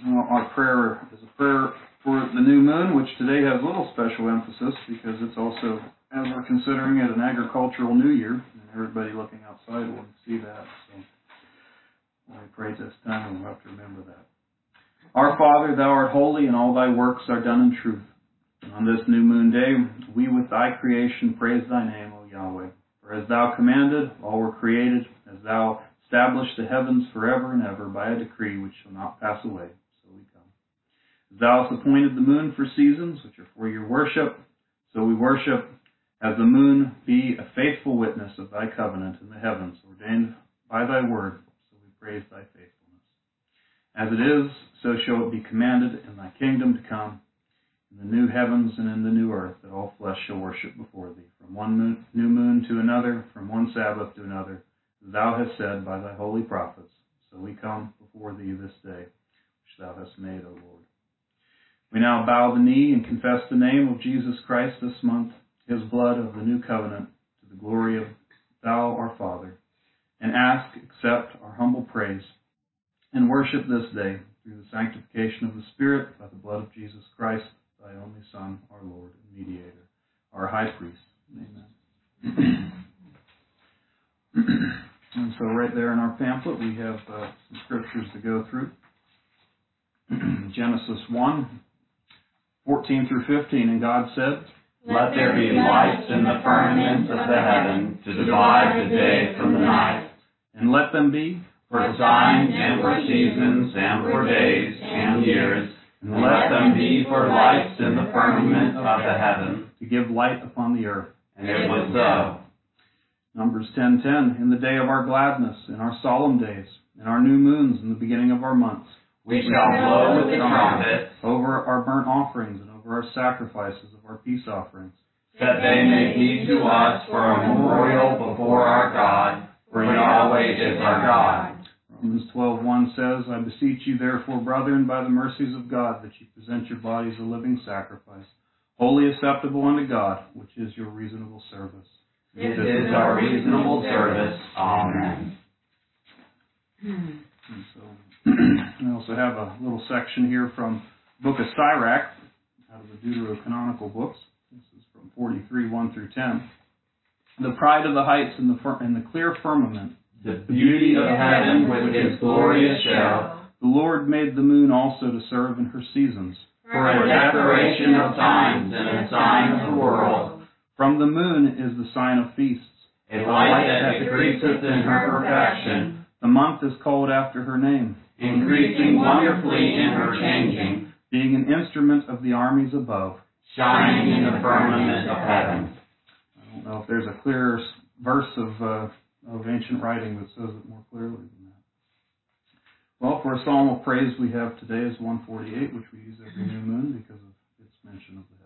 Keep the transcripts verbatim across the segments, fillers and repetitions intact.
Well, our prayer is a prayer for the new moon, which today has a little special emphasis because it's also, as we're considering it, an agricultural new year, and everybody looking outside will see that. So when we pray this time, we'll have to remember that. Our Father, thou art holy, and all thy works are done in truth. And on this new moon day, we with thy creation praise thy name, O Yahweh. For as thou commanded, all were created, as thou established the heavens forever and ever by a decree which shall not pass away. So we come. As thou hast appointed the moon for seasons, which are for your worship, so we worship, as the moon be a faithful witness of thy covenant in the heavens, ordained by thy word. So we praise thy faithfulness. As it is, so shall it be commanded in thy kingdom to come, in the new heavens and in the new earth, that all flesh shall worship before thee, from one moon, new moon to another, from one Sabbath to another, as thou hast said by thy holy prophets. So we come before thee this day, which thou hast made, O Lord. We now bow the knee and confess the name of Jesus Christ this month, his blood of the new covenant, to the glory of thou our Father, and ask, accept our humble praise, and worship this day through the sanctification of the Spirit by the blood of Jesus Christ, thy only Son, our Lord and Mediator, our High Priest. Amen. And so right there in our pamphlet we have uh, some scriptures to go through. Genesis one, fourteen through fifteen, and God said, Let there be lights in the firmament of the heaven to divide the day from the night, and let them be for signs and for seasons and for days and years, and let them be for lights in the firmament of the heaven, to give light upon the earth. And it was so. Numbers ten ten, in the day of our gladness, in our solemn days, in our new moons, in the beginning of our months, we shall blow with the trumpet over our burnt offerings and over our sacrifices of our peace offerings, that they may be to us for a memorial before our God, for Yahweh is our God. Romans twelve one says, I beseech you therefore, brethren, by the mercies of God, that you present your bodies a living sacrifice, wholly acceptable unto God, which is your reasonable service. This is our reasonable service. Amen. And so, we also have a little section here from the book of Sirach, out of the Deuterocanonical books. This is from forty-three, one through ten. The pride of the heights and the, fir- and the clear firmament, the beauty of heaven with its glorious show. The Lord made the moon also to serve in her seasons, for a declaration of times and a sign of the world. From the moon is the sign of feasts, a light that decreaseth in her perfection. The month is called after her name, increasing wonderfully in her changing, being an instrument of the armies above, shining in the firmament of heaven. I don't know if there's a clearer verse of uh, of ancient writing that says it more clearly than that. Well, for a psalm of praise we have today is one forty-eight, which we use every new moon because of its mention of the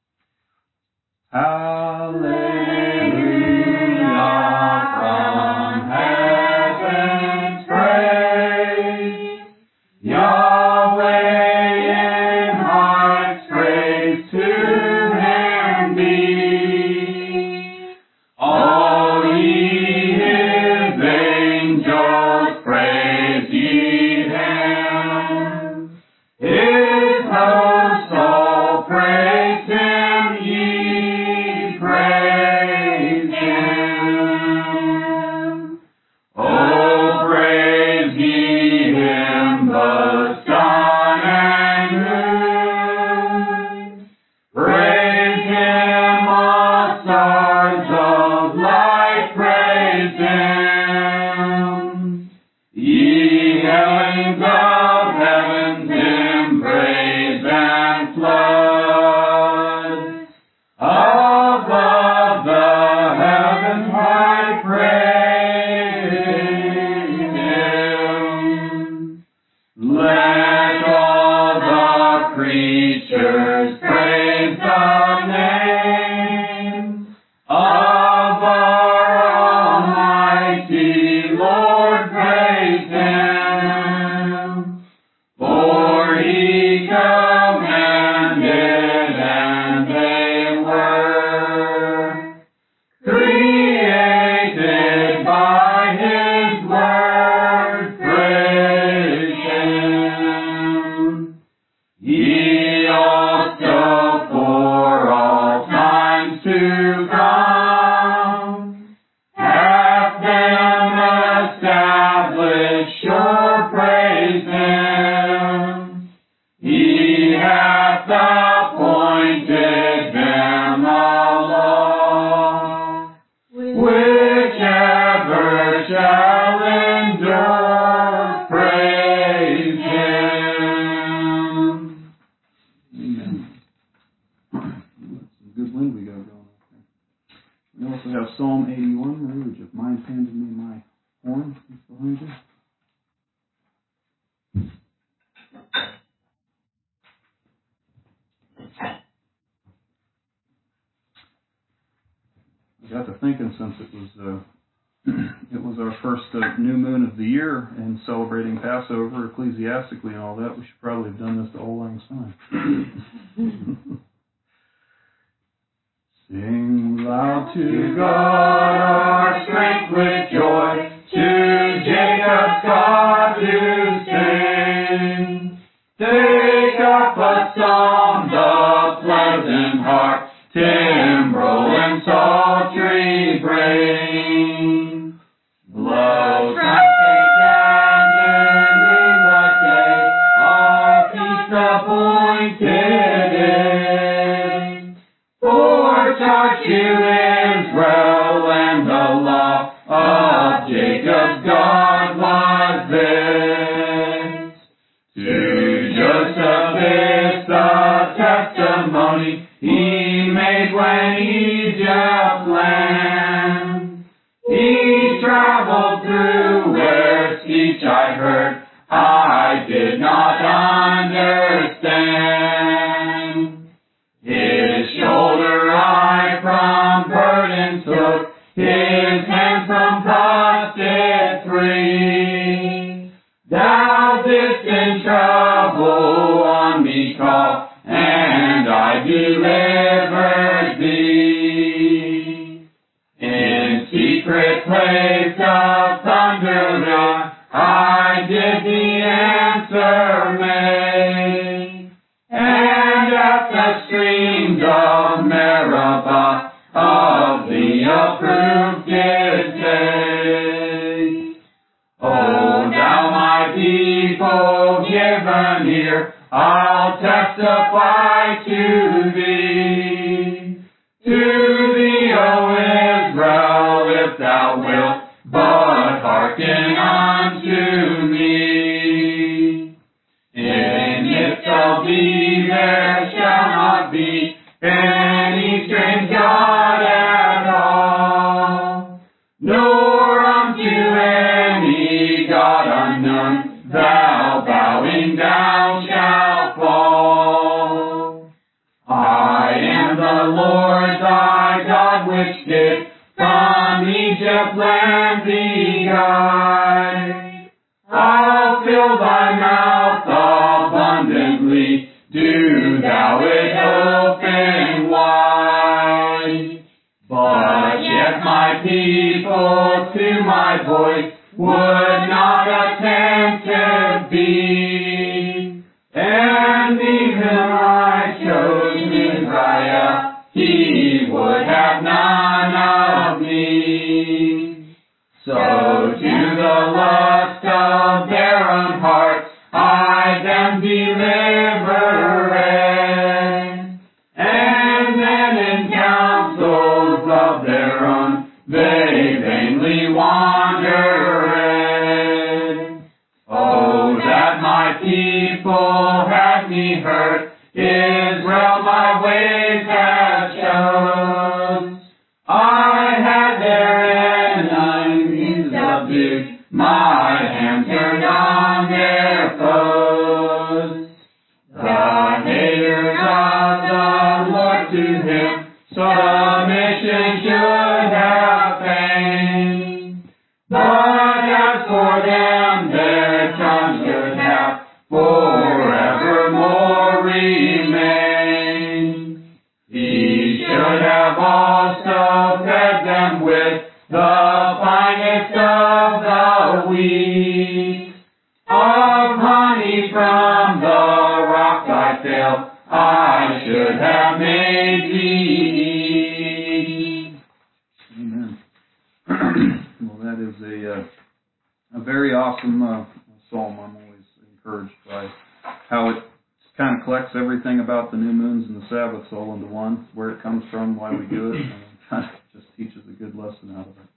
heavens. Hallelujah, from heaven's praise, Yahweh in hearts praise to him be. All ye his angels praise ye him. His hosts all praise him, ye praise him. Oh, praise ye him, both sun and moon. Praise him, all stars of light, praise him. Ye heavens of heavens in praise and flood. Above the heavens high praise him. Let all the creatures praise the name of our Almighty Lord, praise him. For he commanded and they were created by his word, praise him. He also for all times to come hath them established, sure praise Him. He hath appointed them a law, whichever shall endure, praise Him. Amen. Some good wind we got going on there. We also have Psalm eighty-one. Marie, would you mind handing me my horn that's behind you? I got to thinking, since it was uh, it was our first uh, new moon of the year and celebrating Passover ecclesiastically and all that, we should probably have done this to Auld Lang Syne. Sing loud to God our strength with joy, to Jacob's God to sing. Take up a song, the pleasant harp, timbrel and psaltery bring. Blow trumpets and in what day our feast appointed is. For charge to Israel and the law of Jacob's God was this. To Joseph is the testimony he made when Egypt land. He traveled through where speech I heard I did not understand. His shoulder I from burden took, his hand from cost did free. Thou didst in trouble on me call, and I delivered thee. In secret place of thunder I did the answer make, and at the streams of Meribah of the approved did take. O thou my people, give an ear, I'll testify to thee. To thee, O Israel, if thou wilt but hearken unto me. In midst of thee there shall not be any strange God at all, nor unto any God unknown thou bowing down shalt fall. I am the Lord thy God, which did from Egypt land thee guide. I'll fill thy mouth abundantly, do thou it open wide. But yet my people to my voice would not attentive be, and even my chosen Israel, he would have none of me. So to the lust of their own hearts I them delivered, and then in counsels of their own they vainly wandered. Oh, that my people had me heard, Israel my ways had chose. I had their enemies subdued, my hand turned on their foes. The haters of the Lord to him submission should have feigned, but as for them their tongue should have forevermore remained. He should have also fed them with the finest of the wheat, of honey from the rock rocks I failed, I should have made thee. Amen. Well, that is a uh, a very awesome uh, psalm. I'm always encouraged by how it kind of collects everything about the new moons and the Sabbaths all into one, where it comes from, why we do it, and kind of just teaches a good lesson out of it.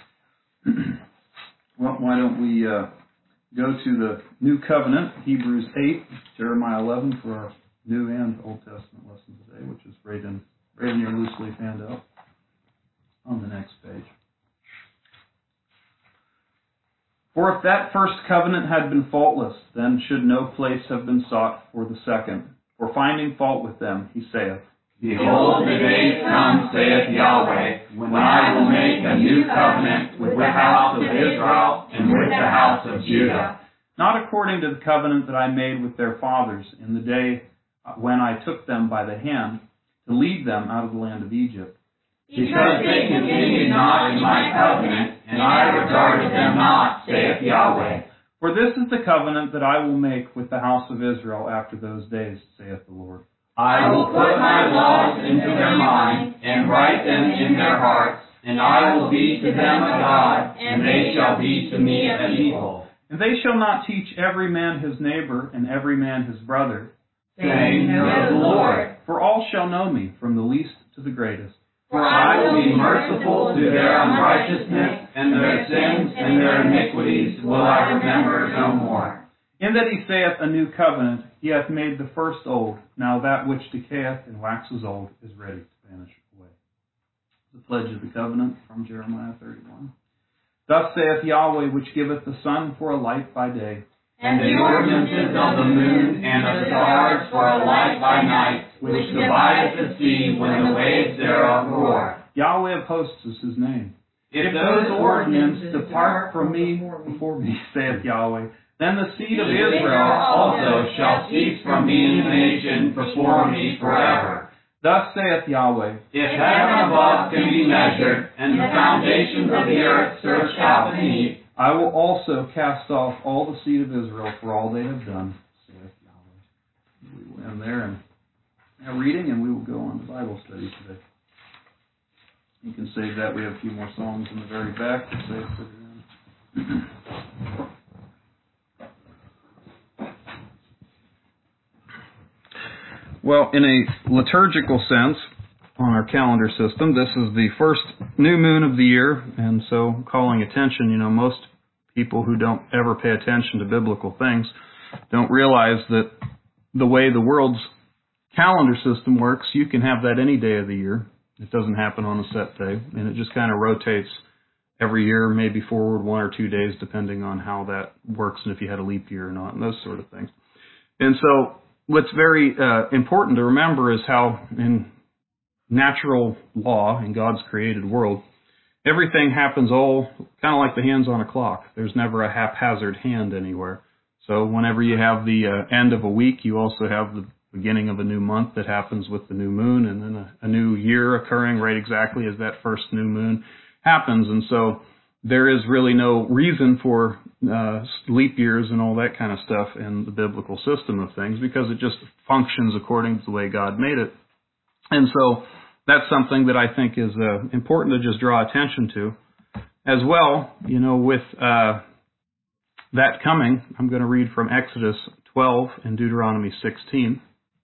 Well, why don't we uh, go to the New Covenant, Hebrews eight, Jeremiah eleven for our New and Old Testament lesson today, which is right in, right in your loose leaf handout on the next page. For if that first covenant had been faultless, then should no place have been sought for the second. For finding fault with them, he saith, Behold, the days come, saith Yahweh, when I will make a new covenant with the house of Israel and with the house of Judah. Not according to the covenant that I made with their fathers in the day when I took them by the hand to lead them out of the land of Egypt. Because they continued not in my covenant, and I regarded them not, saith Yahweh. For this is the covenant that I will make with the house of Israel after those days, saith the Lord. I will put my laws into their mind, and write them in their hearts, and I will be to them a God, and they shall be to me a people. And they shall not teach every man his neighbor, and every man his brother, saying, Know the Lord. For all shall know me, from the least to the greatest. For I will be merciful to their unrighteousness, and their sins and their iniquities will I remember no more. In that he saith a new covenant, he hath made the first old. Now that which decayeth and waxes old is ready to vanish away. The pledge of the covenant from Jeremiah thirty-one. Thus saith Yahweh, which giveth the sun for a light by day, and the ordinances of the moon and of the stars for a light by night, which divideth the sea when the waves thereof roar. Yahweh of hosts is his name. If, if those ordinances depart from me before me, saith Yahweh, then the seed of Israel also shall cease from being a nation before me forever. Thus saith Yahweh, If heaven above can be measured, and the foundations of the earth searched out beneath, I will also cast off all the seed of Israel for all they have done, saith Yahweh. We will end there in our reading, and we will go on to Bible study today. You can save that. We have a few more songs in the very back to save for the end. Well, in a liturgical sense, on our calendar system, this is the first new moon of the year, and so calling attention, you know, most people who don't ever pay attention to biblical things don't realize that the way the world's calendar system works, you can have that any day of the year. It doesn't happen on a set day, and it just kind of rotates every year, maybe forward one or two days, depending on how that works and if you had a leap year or not, and those sort of things. And so what's very uh, important to remember is how in natural law in God's created world, everything happens all kind of like the hands on a clock. There's never a haphazard hand anywhere. So whenever you have the uh, end of a week, you also have the beginning of a new month that happens with the new moon, and then a, a new year occurring right exactly as that first new moon happens. And so there is really no reason for uh, leap years and all that kind of stuff in the biblical system of things, because it just functions according to the way God made it. And so that's something that I think is uh, important to just draw attention to. As well, you know, with uh, that coming, I'm going to read from Exodus twelve and Deuteronomy sixteen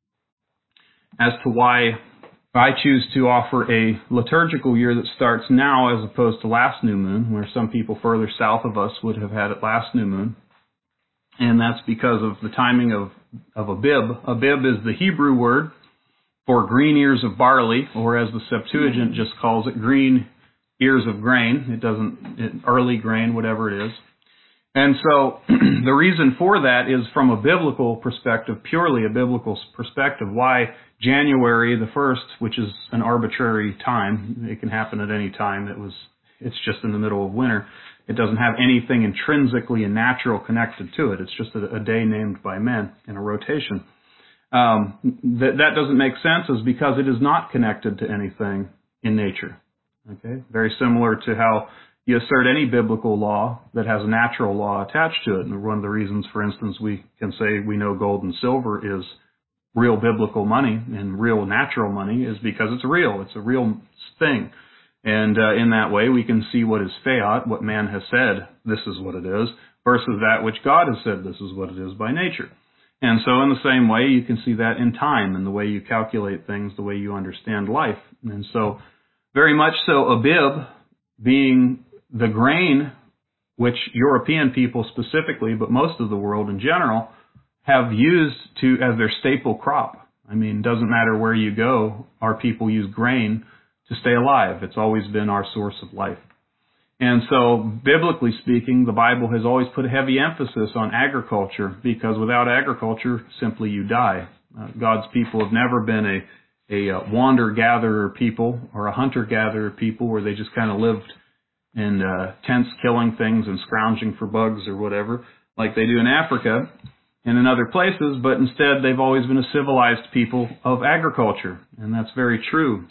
as to why I choose to offer a liturgical year that starts now as opposed to last new moon, where some people further south of us would have had it last new moon. And that's because of the timing of, of Abib. Abib is the Hebrew word for green ears of barley, or as the Septuagint just calls it, green ears of grain. It doesn't, it, early grain, whatever it is. And so the reason for that is from a biblical perspective, purely a biblical perspective, why January the first, which is an arbitrary time, it can happen at any time, it was, it's just in the middle of winter. It doesn't have anything intrinsically and natural connected to it. It's just a, a day named by men in a rotation. Um, that, that doesn't make sense is because it is not connected to anything in nature. Okay, very similar to how you assert any biblical law that has a natural law attached to it. And one of the reasons, for instance, we can say we know gold and silver is real biblical money and real natural money is because it's real. It's a real thing. And uh, in that way, we can see what is fiat, what man has said, this is what it is, versus that which God has said, this is what it is by nature. And so in the same way, you can see that in time and the way you calculate things, the way you understand life. And so very much so, Abib being the grain which European people specifically, but most of the world in general, have used to as their staple crop. I mean, it doesn't matter where you go, our people use grain to stay alive. It's always been our source of life. And so, biblically speaking, the Bible has always put a heavy emphasis on agriculture, because without agriculture, simply you die. Uh, God's people have never been a, a, a wander-gatherer people or a hunter-gatherer people where they just kind of lived in uh, tents killing things and scrounging for bugs or whatever, like they do in Africa and in other places, but instead they've always been a civilized people of agriculture. And that's very true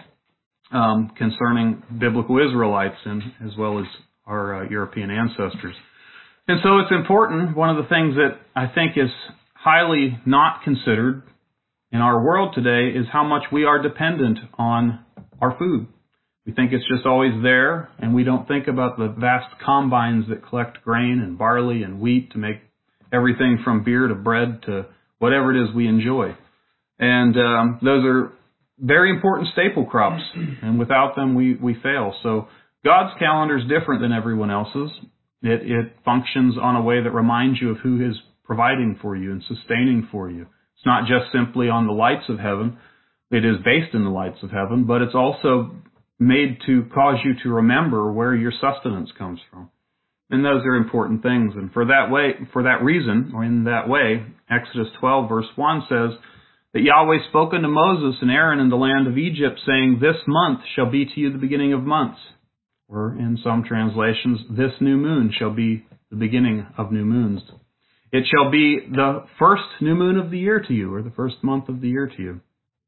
um, concerning biblical Israelites and as well as our uh, European ancestors. And so it's important, one of the things that I think is highly not considered in our world today is how much we are dependent on our food. We think it's just always there, and we don't think about the vast combines that collect grain and barley and wheat to make everything from beer to bread to whatever it is we enjoy. And um, those are very important staple crops, and without them we, we fail. So God's calendar is different than everyone else's. It, it functions on a way that reminds you of who is providing for you and sustaining for you. It's not just simply on the lights of heaven. It is based in the lights of heaven, but it's also made to cause you to remember where your sustenance comes from. And those are important things. And for that way, for that reason, or in that way, Exodus twelve verse one says that Yahweh spoke unto Moses and Aaron in the land of Egypt, saying, this month shall be to you the beginning of months. Or in some translations, this new moon shall be the beginning of new moons. It shall be the first new moon of the year to you, or the first month of the year to you.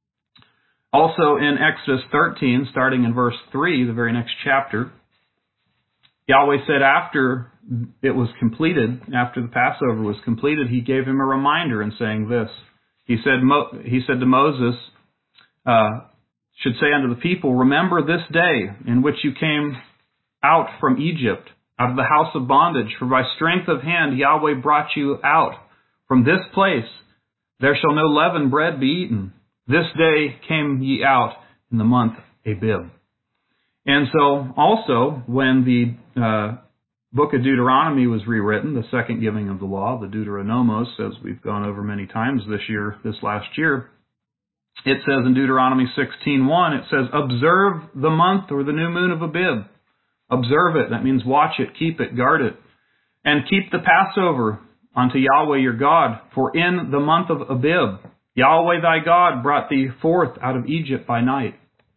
Also in Exodus thirteen, starting in verse three, the very next chapter, Yahweh said after it was completed, after the Passover was completed, he gave him a reminder in saying this. He said, Mo- he said to Moses, uh, should say unto the people, remember this day in which you came out from Egypt, out of the house of bondage, for by strength of hand Yahweh brought you out from this place. There shall no leavened bread be eaten. This day came ye out in the month Abib. And so also when the uh, book of Deuteronomy was rewritten, the second giving of the law, the Deuteronomos, as we've gone over many times this year, this last year, it says in Deuteronomy sixteen one, it says, observe the month or the new moon of Abib. Observe it. That means watch it, keep it, guard it. And keep the Passover unto Yahweh your God, for in the month of Abib, Yahweh thy God brought thee forth out of Egypt by night.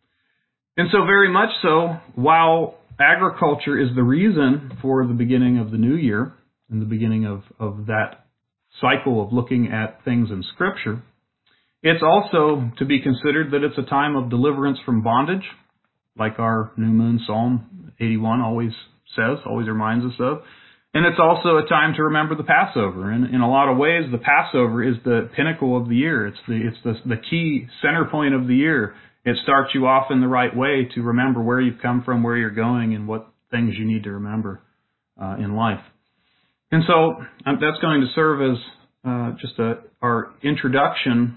And so very much so, while agriculture is the reason for the beginning of the new year and the beginning of, of that cycle of looking at things in Scripture, it's also to be considered that it's a time of deliverance from bondage, like our new moon Psalm eighty-one always says, always reminds us of. And it's also a time to remember the Passover. And in a lot of ways, the Passover is the pinnacle of the year. It's the it's the, the key center point of the year. It starts you off in the right way to remember where you've come from, where you're going, and what things you need to remember uh, in life. And so um, that's going to serve as uh, just a, our introduction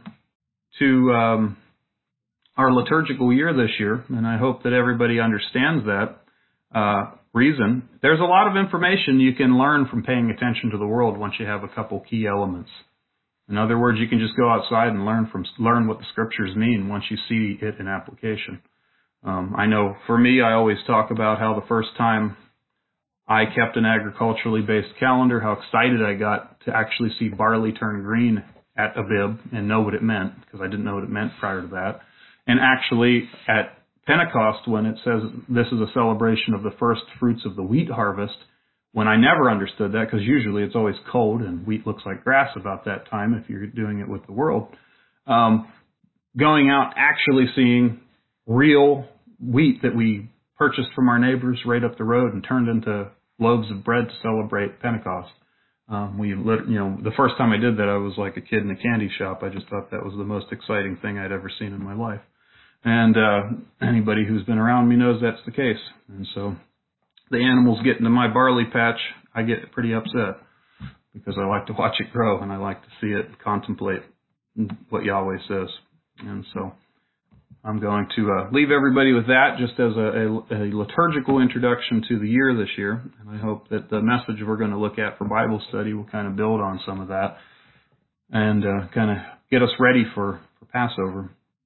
to um, our liturgical year this year. And I hope that everybody understands that uh, reason. There's a lot of information you can learn from paying attention to the world once you have a couple key elements. In other words, you can just go outside and learn from learn what the Scriptures mean once you see it in application. Um, I know for me, I always talk about how the first time I kept an agriculturally based calendar, how excited I got to actually see barley turn green at Abib and know what it meant, because I didn't know what it meant prior to that. And actually at Pentecost, when it says this is a celebration of the first fruits of the wheat harvest, when I never understood that, because usually it's always cold and wheat looks like grass about that time if you're doing it with the world, um, going out actually seeing real wheat that we purchased from our neighbors right up the road and turned into loaves of bread to celebrate Pentecost. Um, we, lit, you know, the first time I did that, I was like a kid in a candy shop. I just thought that was the most exciting thing I'd ever seen in my life. And uh, anybody who's been around me knows that's the case. And so the animals get into my barley patch, I get pretty upset because I like to watch it grow and I like to see it contemplate what Yahweh says. And so I'm going to uh, leave everybody with that just as a, a, a liturgical introduction to the year this year. And I hope that the message we're going to look at for Bible study will kind of build on some of that and uh, kind of get us ready for, for Passover.